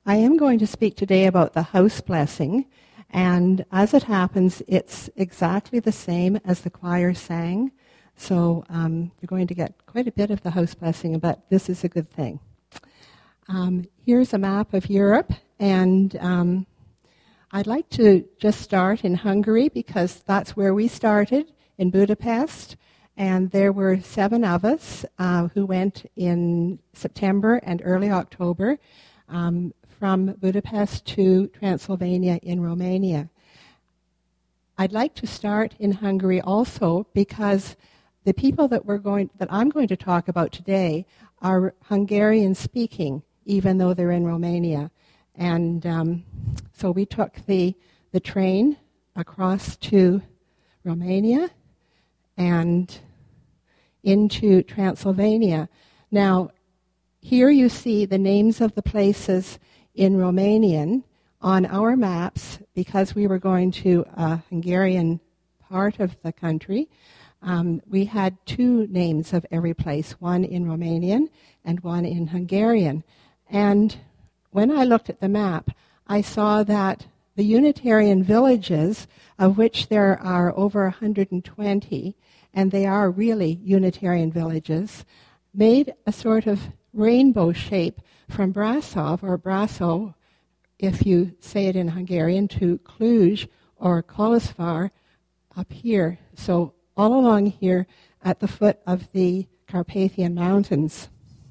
I am going to speak today about the house blessing, and as it happens, it's exactly the same as the choir sang, so you're going to get quite a bit of the house blessing, but this is a good thing. Here's a map of Europe, and I'd like to just start in Hungary because that's where we started, in Budapest, and there were 7 of us who went in September and early October from Budapest to Transylvania in Romania. I'd like to start in Hungary also because the people that I'm going to talk about today are Hungarian speaking, even though they're in Romania. And so we took the train across to Romania and into Transylvania. Now, here you see the names of the places in Romanian on our maps because we were going to a Hungarian part of the country. We had 2 names of every place, one in Romanian and one in Hungarian. And when I looked at the map, I saw that the Unitarian villages, of which there are over 120, and they are really Unitarian villages, made a sort of rainbow shape from Brasov, or Brasso, if you say it in Hungarian, to Cluj or Kolozsvár up here. So all along here at the foot of the Carpathian Mountains.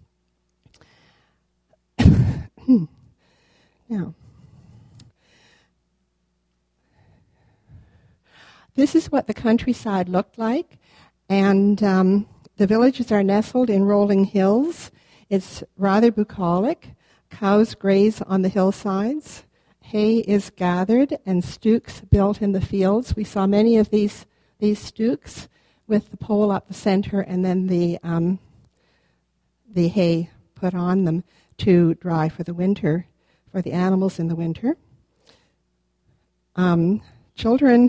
Now, this is what the countryside looked like, and the villages are nestled in rolling hills. It's rather bucolic. Cows graze on the hillsides. Hay is gathered and stooks built in the fields. We saw many of these stooks with the pole up the center and then the hay put on them to dry for the winter, for the animals in the winter. Children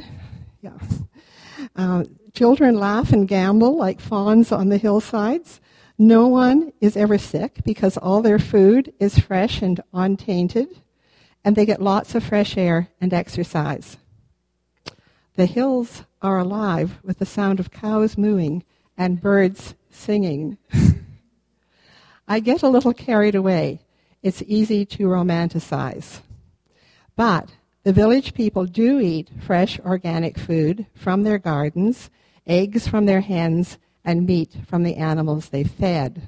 laugh and gamble like fawns on the hillsides. No one is ever sick because all their food is fresh and untainted, and they get lots of fresh air and exercise. The hills are alive with the sound of cows mooing and birds singing. I get a little carried away. It's easy to romanticize. But the village people do eat fresh organic food from their gardens, eggs from their hens, and meat from the animals they fed.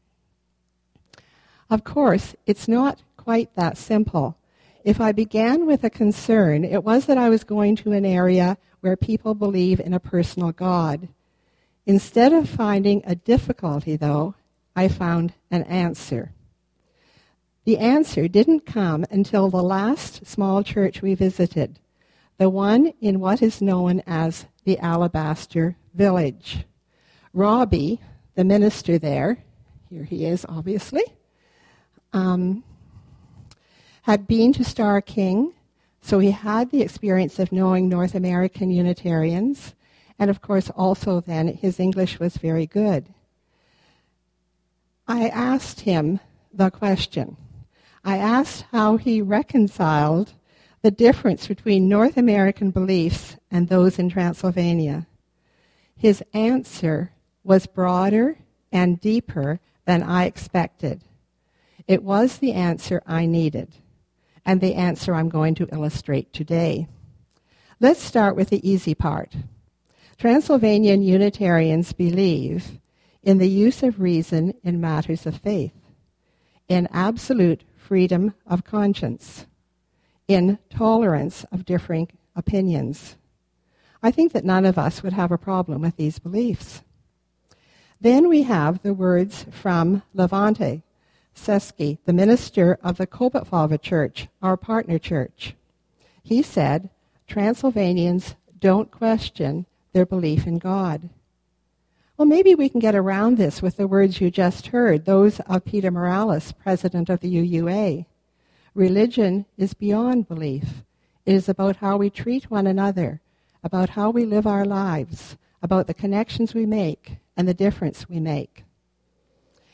Of course, it's not quite that simple. If I began with a concern, it was that I was going to an area where people believe in a personal God. Instead of finding a difficulty, though, I found an answer. The answer didn't come until the last small church we visited, the one in what is known as the Alabaster Village. Robbie, the minister there, here he is obviously, had been to Star King, so he had the experience of knowing North American Unitarians, and of course also then his English was very good. I asked him the question. I asked how he reconciled the difference between North American beliefs and those in Transylvania. His answer was broader and deeper than I expected. It was the answer I needed, and the answer I'm going to illustrate today. Let's start with the easy part. Transylvanian Unitarians believe in the use of reason in matters of faith, in absolute freedom of conscience, in tolerance of differing opinions. I think that none of us would have a problem with these beliefs. Then we have the words from Levante Seski, the minister of the Kobatvalva Church, our partner church. He said, Transylvanians don't question their belief in God. Well, maybe we can get around this with the words you just heard, those of Peter Morales, president of the UUA. Religion is beyond belief. It is about how we treat one another, about how we live our lives, about the connections we make and the difference we make.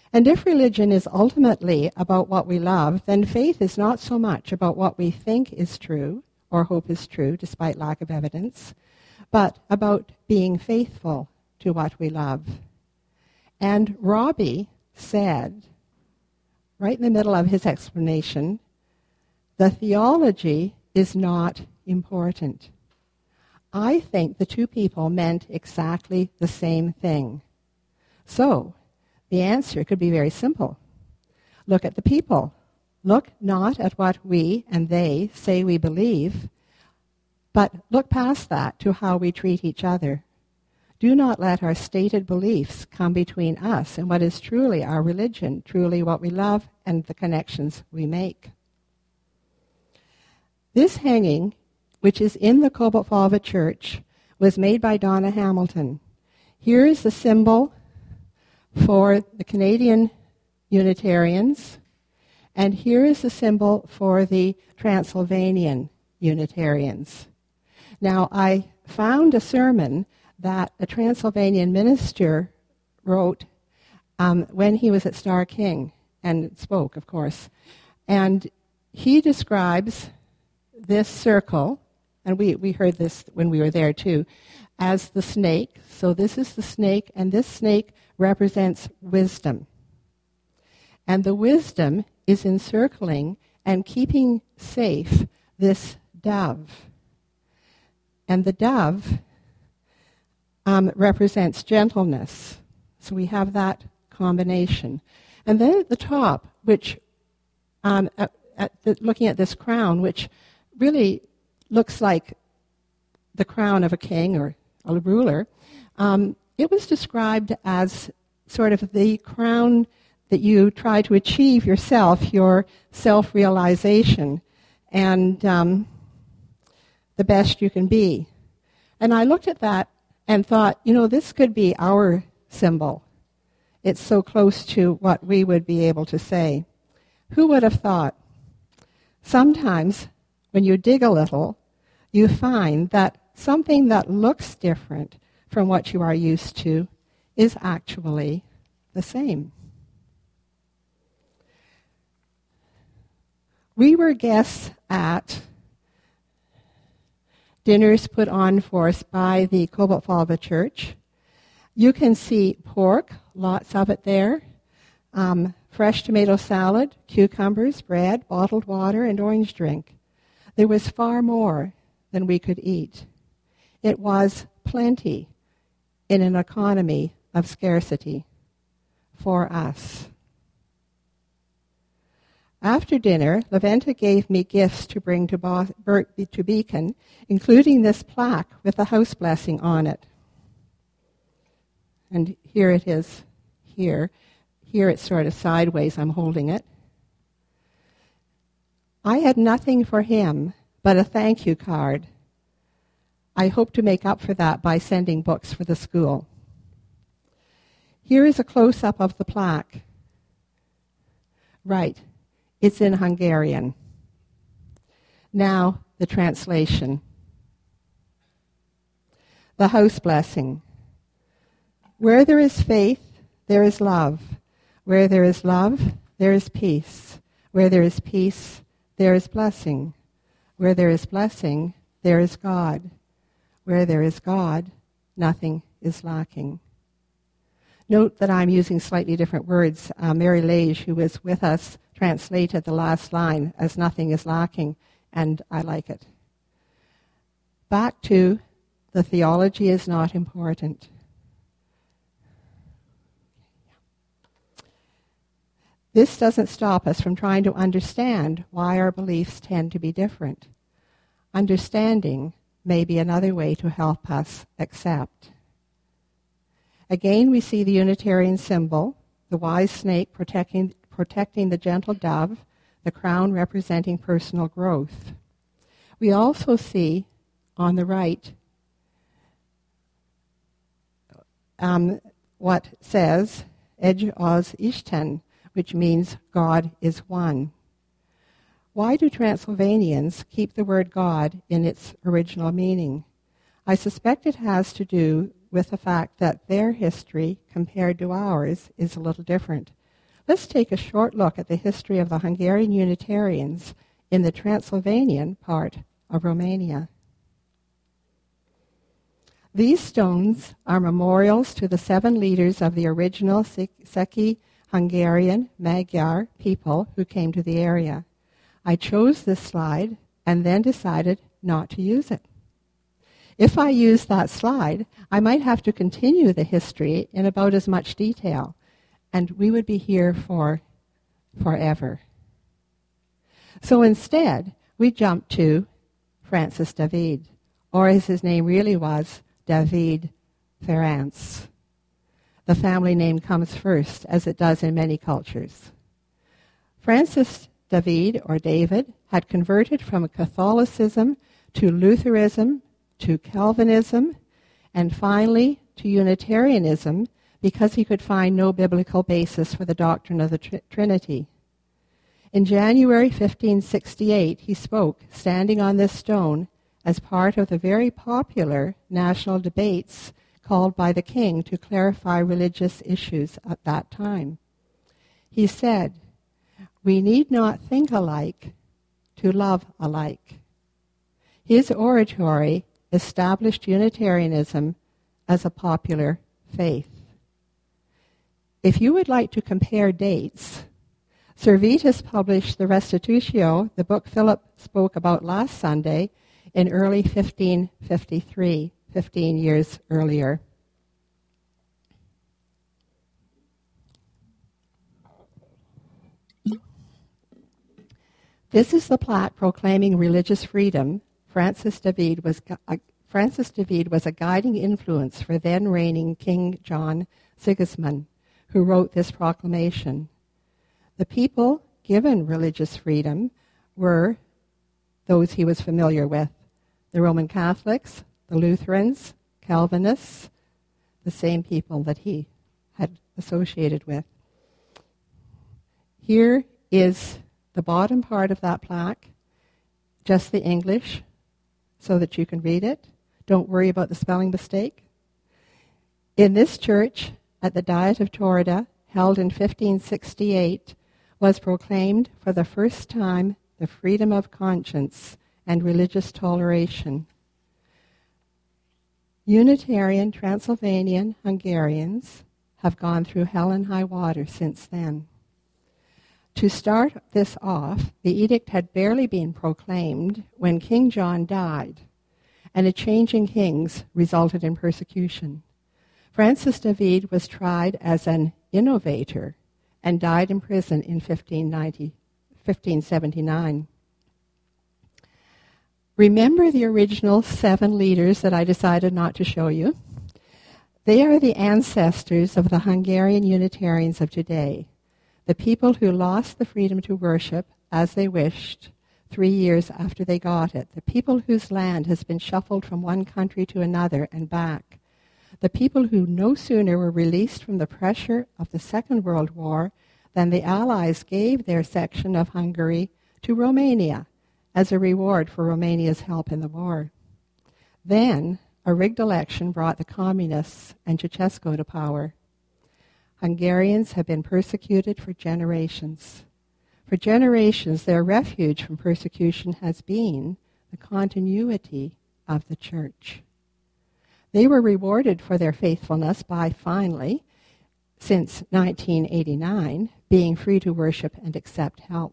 And if religion is ultimately about what we love, then faith is not so much about what we think is true or hope is true, despite lack of evidence, but about being faithful to what we love. And Robbie said, right in the middle of his explanation, the theology is not important. I think the two people meant exactly the same thing. So, the answer could be very simple. Look at the people. Look not at what we and they say we believe, but look past that to how we treat each other. Do not let our stated beliefs come between us and what is truly our religion, truly what we love and the connections we make. This hanging, which is in the Cobaltfalva Church, was made by Donna Hamilton. Here is the symbol for the Canadian Unitarians, and here is the symbol for the Transylvanian Unitarians. Now, I found a sermon that a Transylvanian minister wrote when he was at Star King, and spoke, of course. And he describes this circle, and we heard this when we were there too, as the snake. So this is the snake, and this snake represents wisdom. And the wisdom is encircling and keeping safe this dove. And the dove represents gentleness. So we have that combination. And then at the top, which, looking at this crown, which really looks like the crown of a king or a ruler, it was described as sort of the crown that you try to achieve yourself, your self-realization, and the best you can be. And I looked at that and thought, this could be our symbol. It's so close to what we would be able to say. Who would have thought? Sometimes, when you dig a little, you find that something that looks different from what you are used to is actually the same. We were guests at dinners put on for us by the Cobaltfalva Church. You can see pork, lots of it there, fresh tomato salad, cucumbers, bread, bottled water, and orange drink. There was far more than we could eat. It was plenty in an economy of scarcity for us. After dinner, Laventa gave me gifts to bring to Beacon, including this plaque with the house blessing on it. And here it is, here. Here it's sort of sideways, I'm holding it. I had nothing for him but a thank you card. I hope to make up for that by sending books for the school. Here is a close-up of the plaque. Right, it's in Hungarian. Now, the translation. The house blessing. Where there is faith, there is love. Where there is love, there is peace. Where there is peace, there is blessing. Where there is blessing, there is God. Where there is God, nothing is lacking. Note that I'm using slightly different words. Mary Lage, who was with us, translated the last line as nothing is lacking, and I like it. Back to the theology is not important. This doesn't stop us from trying to understand why our beliefs tend to be different. Understanding may be another way to help us accept. Again, we see the Unitarian symbol, the wise snake protecting the gentle dove, the crown representing personal growth. We also see on the right what says, Egy az Isten, which means God is one. Why do Transylvanians keep the word God in its original meaning? I suspect it has to do with the fact that their history, compared to ours, is a little different. let's take a short look at the history of the Hungarian Unitarians in the Transylvanian part of Romania. These stones are memorials to the 7 leaders of the original Székely Hungarian Magyar people who came to the area. I chose this slide and then decided not to use it. If I use that slide, I might have to continue the history in about as much detail, and we would be here for forever. So instead, we jump to Francis David, or as his name really was, David Ferenc. The family name comes first, as it does in many cultures. Francis David, or David, had converted from Catholicism to Lutheranism, to Calvinism, and finally to Unitarianism because he could find no biblical basis for the doctrine of the Trinity. In January 1568, he spoke, standing on this stone, as part of the very popular national debates called by the king to clarify religious issues at that time. He said, "We need not think alike to love alike." His oratory established Unitarianism as a popular faith. If you would like to compare dates, Servetus published the Restitutio, the book Philip spoke about last Sunday, in early 1553, 15 years earlier. This is the plaque proclaiming religious freedom. Francis David was a guiding influence for then-reigning King John Sigismund, who wrote this proclamation. The people given religious freedom were those he was familiar with: the Roman Catholics, the Lutherans, Calvinists, the same people that he had associated with. Here is the bottom part of that plaque, just the English, so that you can read it. Don't worry about the spelling mistake. In this church, at the Diet of Torida, held in 1568, was proclaimed for the first time the freedom of conscience and religious toleration. Unitarian Transylvanian Hungarians have gone through hell and high water since then. To start this off, the edict had barely been proclaimed when King John died, and a change in kings resulted in persecution. Francis David was tried as an innovator and died in prison in 1579. Remember the original 7 leaders that I decided not to show you? They are the ancestors of the Hungarian Unitarians of today, the people who lost the freedom to worship as they wished 3 years after they got it, the people whose land has been shuffled from one country to another and back, the people who no sooner were released from the pressure of the Second World War than the Allies gave their section of Hungary to Romania as a reward for Romania's help in the war. Then, a rigged election brought the communists and Ceausescu to power. Hungarians have been persecuted for generations. For generations, their refuge from persecution has been the continuity of the church. They were rewarded for their faithfulness by finally, since 1989, being free to worship and accept help.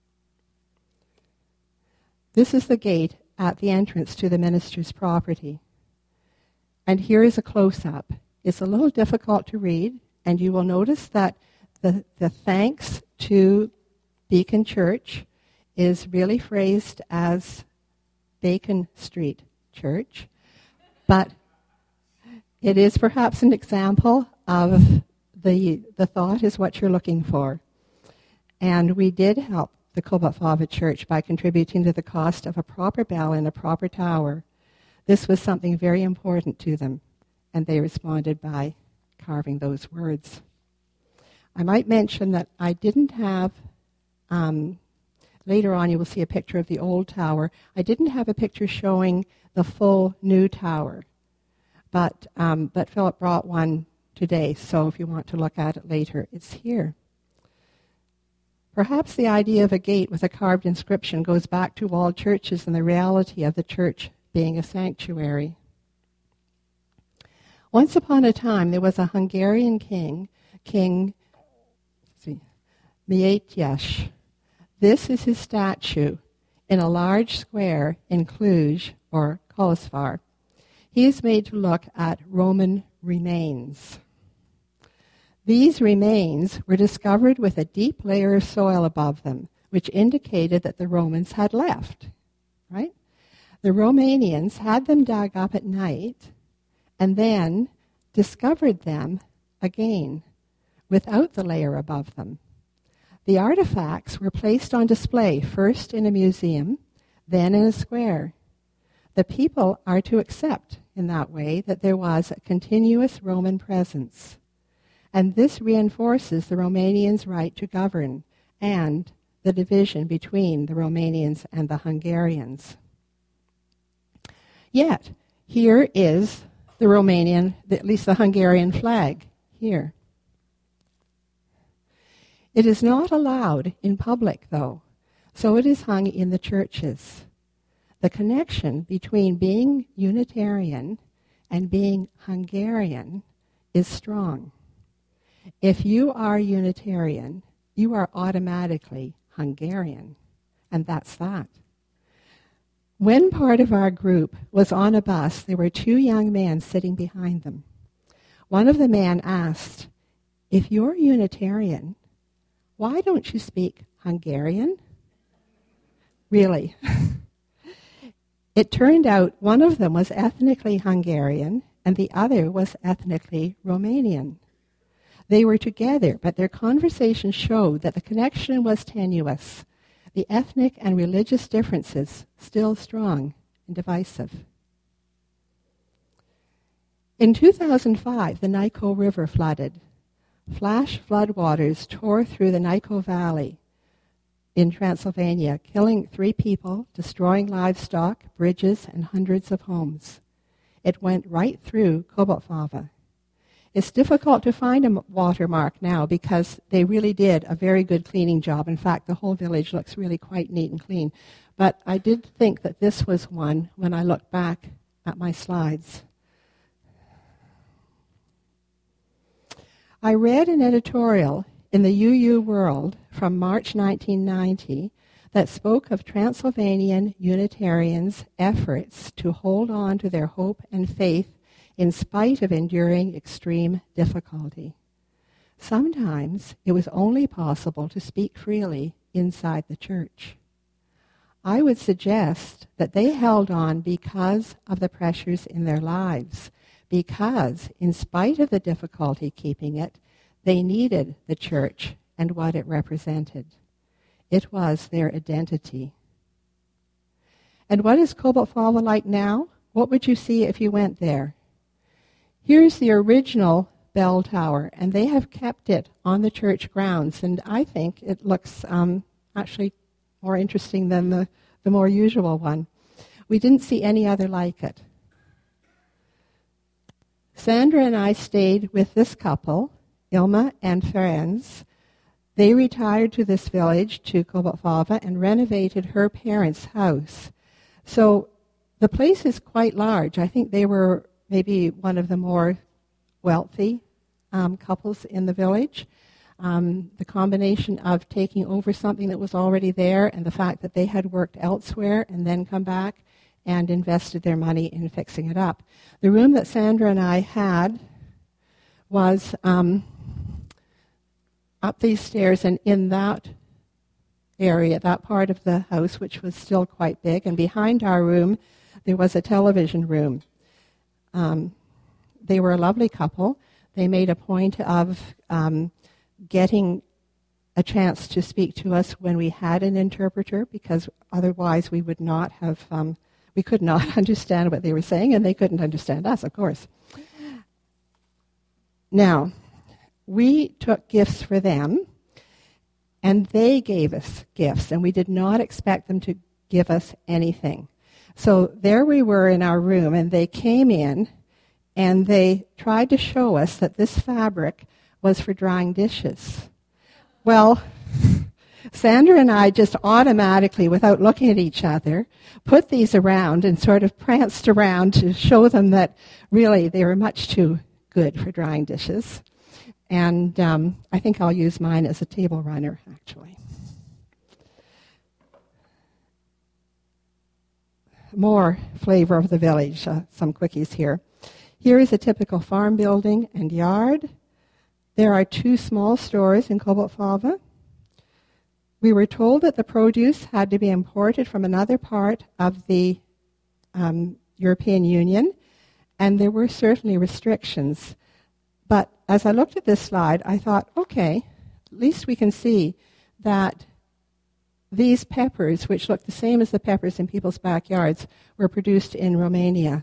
This is the gate at the entrance to the minister's property. And here is a close-up. It's a little difficult to read, and you will notice that the thanks to Beacon Church is really phrased as Bacon Street Church, but it is perhaps an example of the thought is what you're looking for. And we did help the Kobatfava Church by contributing to the cost of a proper bell in a proper tower. This was something very important to them, and they responded by carving those words. I might mention that I didn't have, later on you will see a picture of the old tower. I didn't have a picture showing the full new tower, but Philip brought one today, so if you want to look at it later, it's here. Perhaps the idea of a gate with a carved inscription goes back to walled churches and the reality of the church being a sanctuary. Once upon a time, there was a Hungarian king, King Mietyash. This is his statue in a large square in Cluj, or Kolosvar. He is made to look at Roman remains. These remains were discovered with a deep layer of soil above them, which indicated that the Romans had left, right? The Romanians had them dug up at night and then discovered them again without the layer above them. The artifacts were placed on display first in a museum, then in a square. The people are to accept in that way that there was a continuous Roman presence. And this reinforces the Romanians' right to govern and the division between the Romanians and the Hungarians. Yet, here is the Romanian, at least the Hungarian flag, here. It is not allowed in public, though, so it is hung in the churches. The connection between being Unitarian and being Hungarian is strong. If you are Unitarian, you are automatically Hungarian, and that's that. When part of our group was on a bus, there were two young men sitting behind them. One of the men asked, "If you're Unitarian, why don't you speak Hungarian?" Really. It turned out one of them was ethnically Hungarian and the other was ethnically Romanian. They were together, but their conversation showed that the connection was tenuous, the ethnic and religious differences still strong and divisive. In 2005, the Nico River flooded. Flash floodwaters tore through the Nico Valley in Transylvania, killing 3 people, destroying livestock, bridges, and hundreds of homes. It went right through Kobaltfava. It's difficult to find a watermark now because they really did a very good cleaning job. In fact, the whole village looks really quite neat and clean. But I did think that this was one when I look back at my slides. I read an editorial in the UU World from March 1990 that spoke of Transylvanian Unitarians' efforts to hold on to their hope and faith in spite of enduring extreme difficulty. Sometimes it was only possible to speak freely inside the church. I would suggest that they held on because of the pressures in their lives, because in spite of the difficulty keeping it, they needed the church and what it represented. It was their identity. And what is Kobaltfava like now? What would you see if you went there? Here's the original bell tower, and they have kept it on the church grounds, and I think it looks actually more interesting than the more usual one. We didn't see any other like it. Sandra and I stayed with this couple, Ilma and Ferenc. They retired to this village, to Kobaltfava, and renovated her parents' house. So the place is quite large. I think they were maybe one of the more wealthy couples in the village. The combination of taking over something that was already there and the fact that they had worked elsewhere and then come back and invested their money in fixing it up. The room that Sandra and I had was up these stairs, and in that area, that part of the house, which was still quite big, and behind our room, there was a television room. They were a lovely couple. They made a point of getting a chance to speak to us when we had an interpreter, because otherwise we would not have, we could not understand what they were saying, and they couldn't understand us, of course. Now, we took gifts for them, and they gave us gifts, and we did not expect them to give us anything. So there we were in our room, and they came in, and they tried to show us that this fabric was for drying dishes. Well, Sandra and I just automatically, without looking at each other, put these around and sort of pranced around to show them that really they were much too good for drying dishes. And I think I'll use mine as a table runner, actually. More flavor of the village, some quickies here. Here is a typical farm building and yard. There are 2 small stores in Kobaltfalva. We were told that the produce had to be imported from another part of the European Union, and there were certainly restrictions. But as I looked at this slide, I thought, okay, at least we can see that these peppers, which look the same as the peppers in people's backyards, were produced in Romania.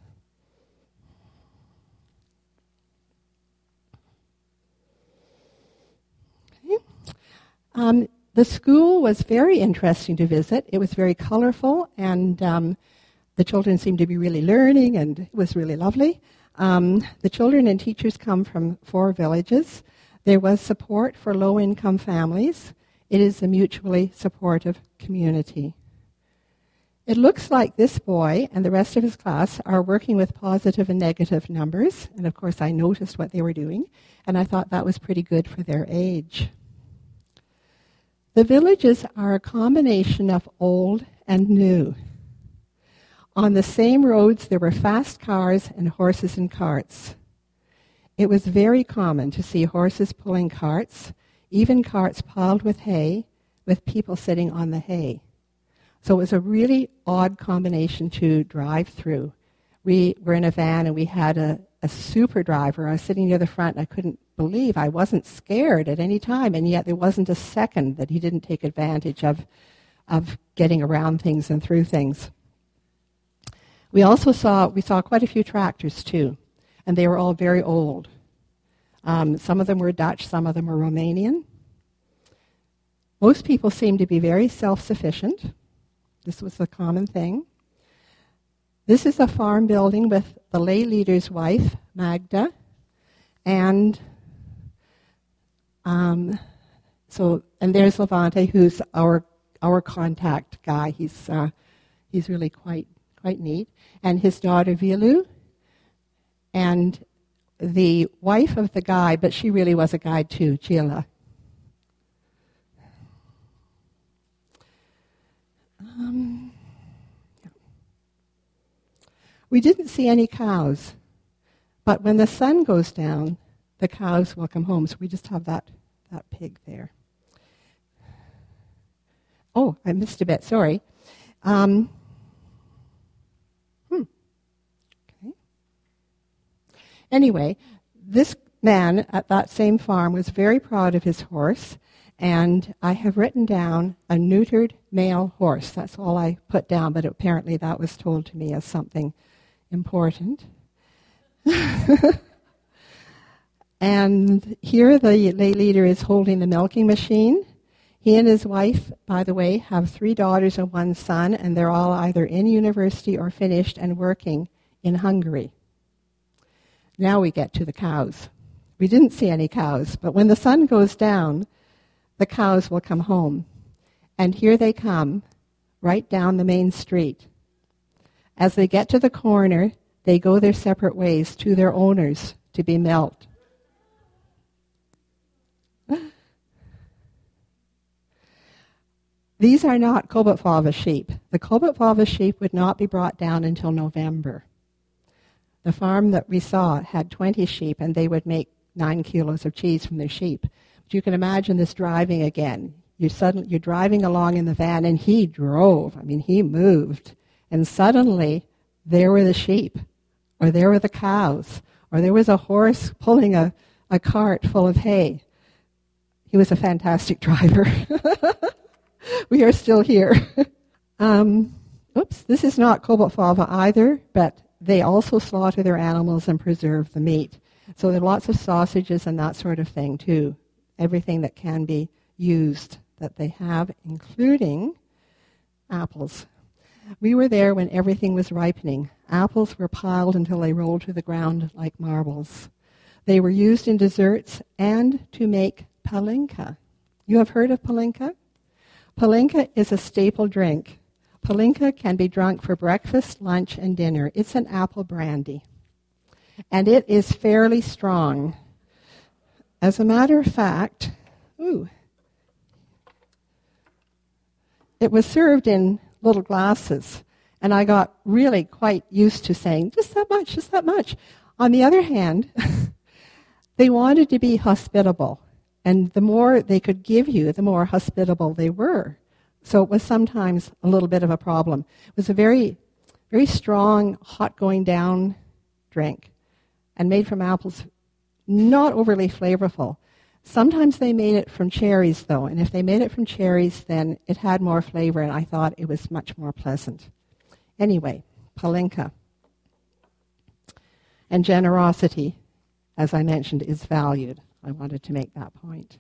Okay. The school was very interesting to visit. It was very colorful, and the children seemed to be really learning, and it was really lovely. The children and teachers come from 4 villages. There was support for low-income families. It is a mutually supportive community. It looks like this boy and the rest of his class are working with positive and negative numbers, and of course I noticed what they were doing, and I thought that was pretty good for their age. The villages are a combination of old and new. On the same roads, there were fast cars and horses and carts. It was very common to see horses pulling carts, even carts piled with hay, with people sitting on the hay. So it was a really odd combination to drive through. We were in a van and we had a super driver. I was sitting near the front and I couldn't believe I wasn't scared at any time, and yet there wasn't a second that he didn't take advantage of getting around things and through things. We saw quite a few tractors too, and they were all very old. Some of them were Dutch, some of them were Romanian. Most people seemed to be very self-sufficient. This was a common thing. This is a farm building with the lay leader's wife, Magda, and there's Levante, who's our contact guy. He's really quite neat, and his daughter Vilu, and the wife of the guide, but she really was a guide too, Gila. We didn't see any cows, but when the sun goes down, the cows will come home. So we just have that pig there. Oh, I missed a bit, sorry. Okay. Anyway, this man at that same farm was very proud of his horse, and I have written down a neutered male horse. That's all I put down, but apparently that was told to me as something important. And here the lay leader is holding the milking machine. He and his wife, by the way, have 3 daughters and 1 son, and they're all either in university or finished and working in Hungary. Now we get to the cows. We didn't see any cows, but when the sun goes down, the cows will come home. And here they come, right down the main street. As they get to the corner, they go their separate ways to their owners to be milked. These are not Kobaltfalva sheep. The Kobaltfalva sheep would not be brought down until November. The farm that we saw had 20 sheep, and they would make 9 kilos of cheese from their sheep. But you can imagine this driving again. You're driving along in the van, and he drove. He moved. And suddenly, there were the sheep, or there were the cows, or there was a horse pulling a cart full of hay. He was a fantastic driver. We are still here. This is not Kobaltfalva either, but they also slaughter their animals and preserve the meat. So there are lots of sausages and that sort of thing too. Everything that can be used that they have, including apples. We were there when everything was ripening. Apples were piled until they rolled to the ground like marbles. They were used in desserts and to make palinka. You have heard of palinka? Palinka is a staple drink. Palinka can be drunk for breakfast, lunch, and dinner. It's an apple brandy. And it is fairly strong. As a matter of fact, it was served in little glasses. And I got really quite used to saying, just that much, just that much. On the other hand, they wanted to be hospitable. And the more they could give you, the more hospitable they were. So it was sometimes a little bit of a problem. It was a very, very strong, hot going down drink and made from apples, not overly flavorful. Sometimes they made it from cherries, though. And if they made it from cherries, then it had more flavor, and I thought it was much more pleasant. Anyway, Palinka. And generosity, as I mentioned, is valued. I wanted to make that point.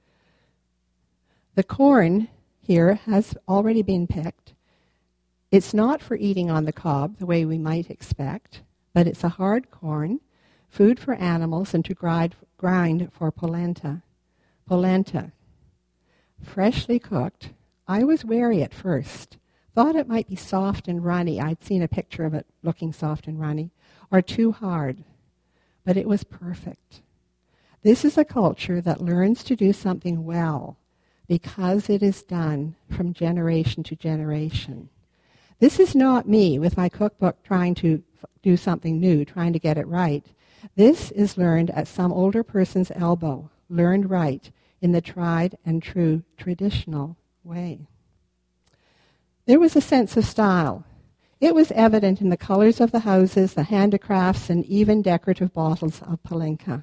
The corn here has already been picked. It's not for eating on the cob the way we might expect, but it's a hard corn, food for animals, and to grind for polenta. Polenta. Freshly cooked. I was wary at first. Thought it might be soft and runny. I'd seen a picture of it looking soft and runny. Or too hard. But it was perfect. This is a culture that learns to do something well because it is done from generation to generation. This is not me with my cookbook trying to do something new, trying to get it right. This is learned at some older person's elbow, learned right in the tried and true traditional way. There was a sense of style. It was evident in the colors of the houses, the handicrafts, and even decorative bottles of Palinka.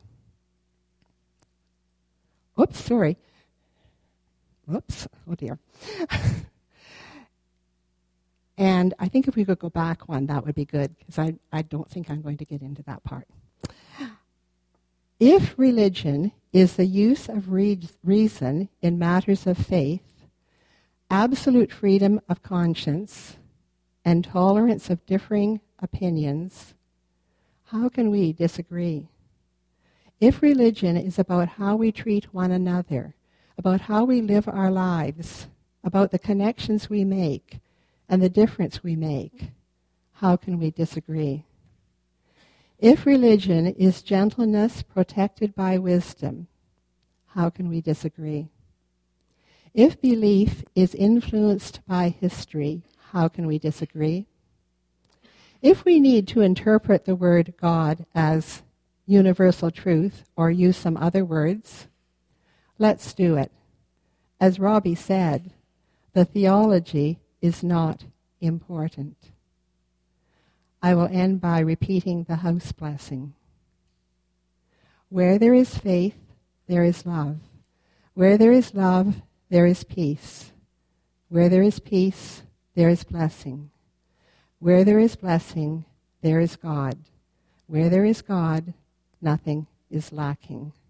Oops, sorry. Whoops, oh dear. And I think if we could go back one, that would be good, because I don't think I'm going to get into that part. If religion is the use of reason in matters of faith, absolute freedom of conscience, and tolerance of differing opinions, how can we disagree? If religion is about how we treat one another, about how we live our lives, about the connections we make and the difference we make, how can we disagree? If religion is gentleness protected by wisdom, how can we disagree? If belief is influenced by history, how can we disagree? If we need to interpret the word God as universal truth or use some other words, let's do it. As Robbie said, the theology is not important. I will end by repeating the house blessing. Where there is faith, there is love. Where there is love, there is peace. Where there is peace, there is blessing. Where there is blessing, there is God. Where there is God, nothing is lacking.